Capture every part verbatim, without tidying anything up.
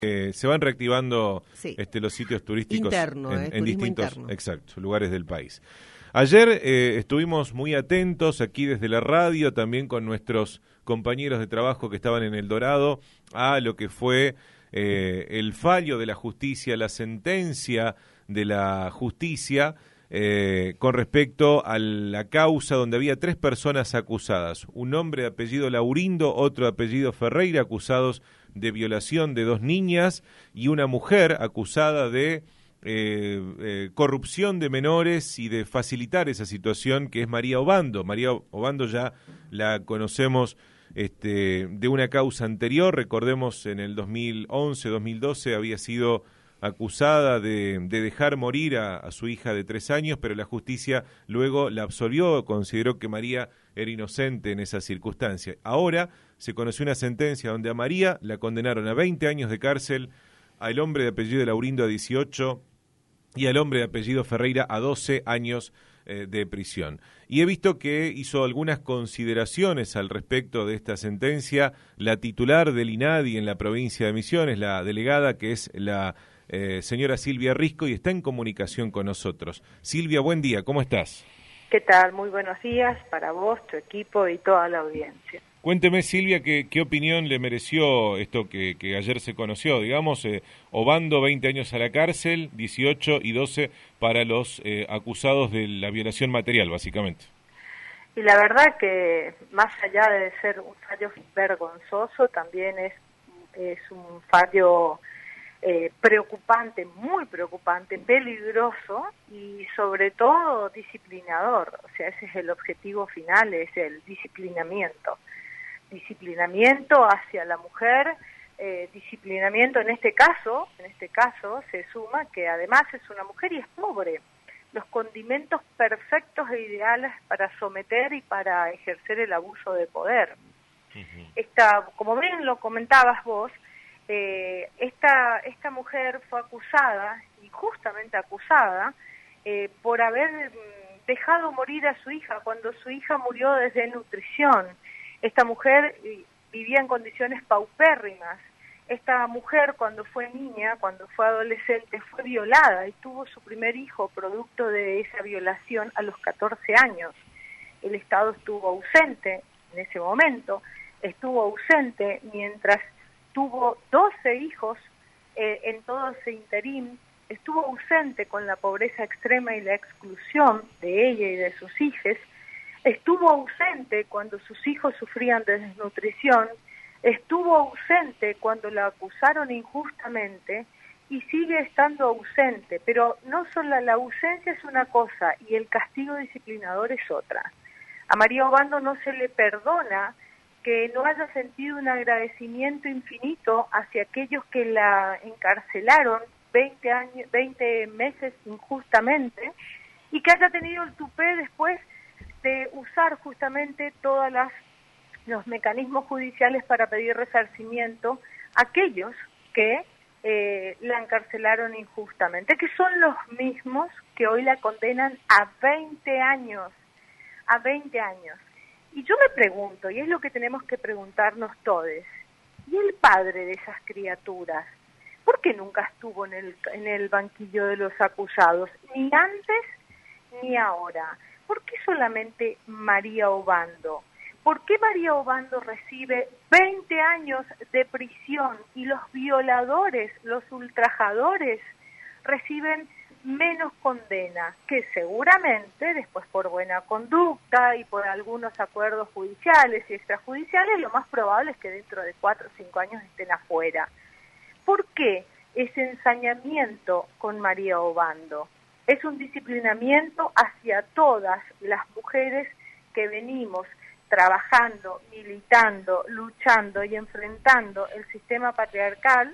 Eh, se van reactivando sí. este, los sitios turísticos interno, en, eh, en distintos interno. exacto, lugares del país. Ayer eh, estuvimos muy atentos aquí desde la radio, también con nuestros compañeros de trabajo que estaban en El Dorado, a lo que fue eh, el fallo de la justicia, la sentencia de la justicia eh, con respecto a la causa donde había tres personas acusadas, un hombre de apellido Laurindo, otro de apellido Ferreira, acusados de violación de dos niñas, y una mujer acusada de eh, eh, corrupción de menores y de facilitar esa situación, que es María Obando. María Obando ya la conocemos este, de una causa anterior, recordemos en el dos mil once, dos mil doce había sido acusada de, de dejar morir a, a su hija de tres años, pero la justicia luego la absolvió, consideró que María era inocente en esa circunstancia. Ahora se conoció una sentencia donde a María la condenaron a veinte años de cárcel, al hombre de apellido Laurindo a dieciocho y al hombre de apellido Ferreira a doce años eh, de prisión. Y he visto que hizo algunas consideraciones al respecto de esta sentencia la titular del INADI en la provincia de Misiones, la delegada, que es la eh, señora Silvia Risco, y está en comunicación con nosotros. Silvia, buen día, ¿cómo estás? ¿Qué tal? Muy buenos días para vos, tu equipo y toda la audiencia. Cuénteme, Silvia, ¿qué, qué opinión le mereció esto que, que ayer se conoció? Digamos, eh, Obando veinte años a la cárcel, dieciocho y doce para los eh, acusados de la violación material, básicamente. Y la verdad que, más allá de ser un fallo vergonzoso, también es, es un fallo eh, preocupante, muy preocupante, peligroso y sobre todo disciplinador. O sea, ese es el objetivo final, es el disciplinamiento. disciplinamiento hacia la mujer, eh, disciplinamiento en este caso, en este caso se suma que además es una mujer y es pobre, los condimentos perfectos e ideales para someter y para ejercer el abuso de poder. Uh-huh. Esta, como bien lo comentabas vos, eh, esta, esta mujer fue acusada, injustamente acusada, eh, por haber dejado morir a su hija cuando su hija murió de desnutrición. Esta mujer vivía en condiciones paupérrimas. Esta mujer, cuando fue niña, cuando fue adolescente, fue violada y tuvo su primer hijo producto de esa violación a los catorce años. El Estado estuvo ausente en ese momento, estuvo ausente mientras tuvo doce hijos eh, en todo ese interín, estuvo ausente con la pobreza extrema y la exclusión de ella y de sus hijos. Estuvo ausente cuando sus hijos sufrían de desnutrición, estuvo ausente cuando la acusaron injustamente y sigue estando ausente, pero no solo la ausencia es una cosa y el castigo disciplinador es otra. A María Obando no se le perdona que no haya sentido un agradecimiento infinito hacia aquellos que la encarcelaron veinte años, veinte meses injustamente y que haya tenido el tupé después de usar justamente todos los mecanismos judiciales para pedir resarcimiento a aquellos que eh, la encarcelaron injustamente, que son los mismos que hoy la condenan a veinte años, a veinte años. Y yo me pregunto, y es lo que tenemos que preguntarnos todos, ¿y el padre de esas criaturas? ¿Por qué nunca estuvo en el, en el banquillo de los acusados? Ni antes ni ahora. ¿Por qué solamente María Obando? ¿Por qué María Obando recibe veinte años de prisión y los violadores, los ultrajadores, reciben menos condena? Que seguramente, después por buena conducta y por algunos acuerdos judiciales y extrajudiciales, lo más probable es que dentro de cuatro o cinco años estén afuera. ¿Por qué ese ensañamiento con María Obando? Es un disciplinamiento hacia todas las mujeres que venimos trabajando, militando, luchando y enfrentando el sistema patriarcal,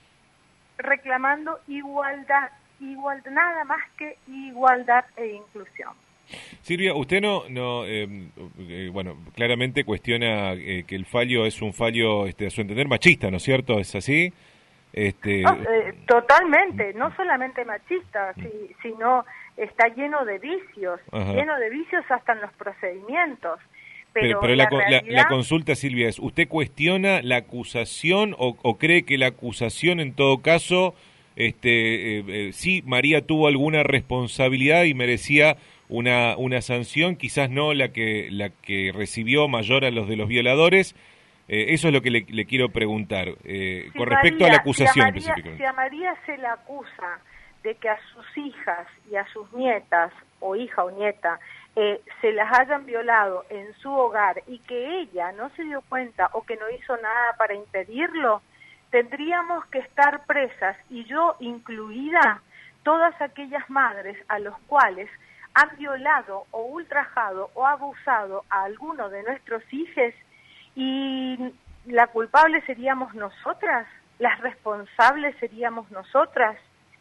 reclamando igualdad, igualdad, nada más que igualdad e inclusión. Silvia, usted no, no eh, eh, bueno, claramente cuestiona eh, que el fallo es un fallo, este, a su entender, machista, ¿no es cierto? ¿Es así? Este... No, eh, totalmente, no solamente machista, si, sino está lleno de vicios, Ajá. lleno de vicios hasta en los procedimientos. Pero, pero, pero la, la, la, realidad... la consulta, Silvia, es, ¿usted cuestiona la acusación o, o cree que la acusación en todo caso, este, eh, eh, sí, María tuvo alguna responsabilidad y merecía una, una sanción, quizás no la que, la que recibió mayor a los de los violadores? Eh, eso es lo que le, le quiero preguntar, eh, si con respecto María, a la acusación si a María, específicamente. Si a María se la acusa de que a sus hijas y a sus nietas, o hija o nieta, eh, se las hayan violado en su hogar y que ella no se dio cuenta o que no hizo nada para impedirlo, tendríamos que estar presas, y yo incluida, todas aquellas madres a los cuales han violado o ultrajado o abusado a alguno de nuestros hijos, y la culpable seríamos nosotras, las responsables seríamos nosotras.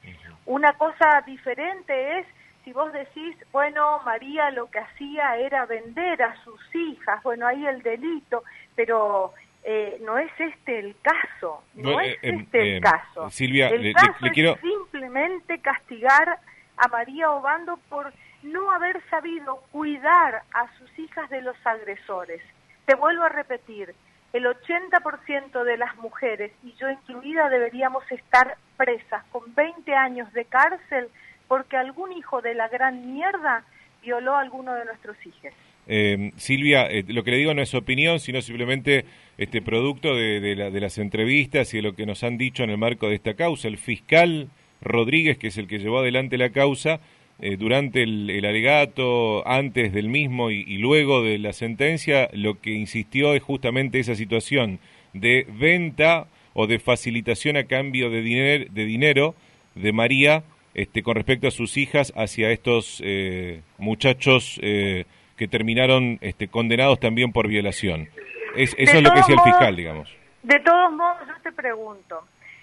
Una cosa diferente es si vos decís, bueno, María lo que hacía era vender a sus hijas, bueno, ahí el delito, pero eh, no es este el caso, no, no es eh, este eh, el caso. Silvia, el le, caso le, le quiero... es simplemente castigar a María Obando por no haber sabido cuidar a sus hijas de los agresores. Te vuelvo a repetir, el ochenta por ciento de las mujeres, y yo incluida, deberíamos estar presas con veinte años de cárcel porque algún hijo de la gran mierda violó a alguno de nuestros hijos. Eh, Silvia, eh, lo que le digo no es opinión, sino simplemente este producto de, de, la, de las entrevistas y de lo que nos han dicho en el marco de esta causa. El fiscal Rodríguez, que es el que llevó adelante la causa, eh, durante el, el alegato, antes del mismo y, y luego de la sentencia, lo que insistió es justamente esa situación de venta o de facilitación a cambio de, diner, de dinero de María este, con respecto a sus hijas hacia estos eh, muchachos eh, que terminaron este, condenados también por violación. Es, eso es lo que decía el fiscal, digamos. De todos modos, yo te pregunto,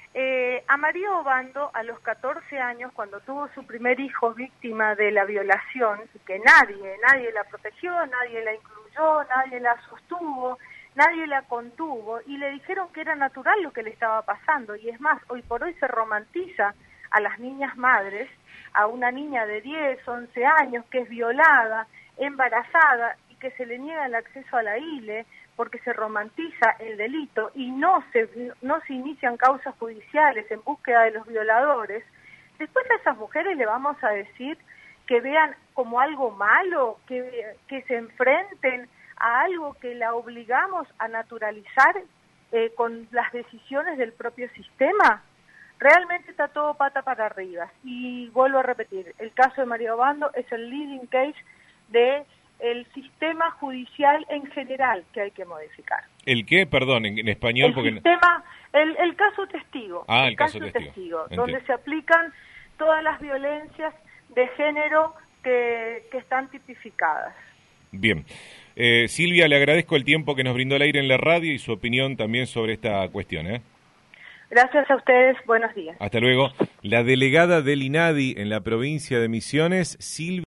eh, a María Obando, a los catorce años, cuando tuvo su primer hijo víctima de la violación, y que nadie, nadie la protegió, nadie la incluyó, nadie la sostuvo, nadie la contuvo, y le dijeron que era natural lo que le estaba pasando, y es más, hoy por hoy se romantiza a las niñas madres, a una niña de diez, once años que es violada, embarazada, y que se le niega el acceso a la I L E, porque se romantiza el delito y no se, no se inician causas judiciales en búsqueda de los violadores. Después a esas mujeres le vamos a decir que vean como algo malo, que, que se enfrenten a algo que la obligamos a naturalizar eh, con las decisiones del propio sistema. Realmente está todo pata para arriba. Y vuelvo a repetir, el caso de María Obando es el leading case de el sistema judicial en general que hay que modificar. ¿El qué? Perdón, en, en español. El porque sistema, el, el caso testigo. Ah, el, el caso, caso testigo, testigo donde se aplican todas las violencias de género que, que están tipificadas. Bien. Eh, Silvia, le agradezco el tiempo que nos brindó al aire en la radio y su opinión también sobre esta cuestión, ¿eh? Gracias a ustedes, buenos días. Hasta luego. La delegada del INADI en la provincia de Misiones, Silvia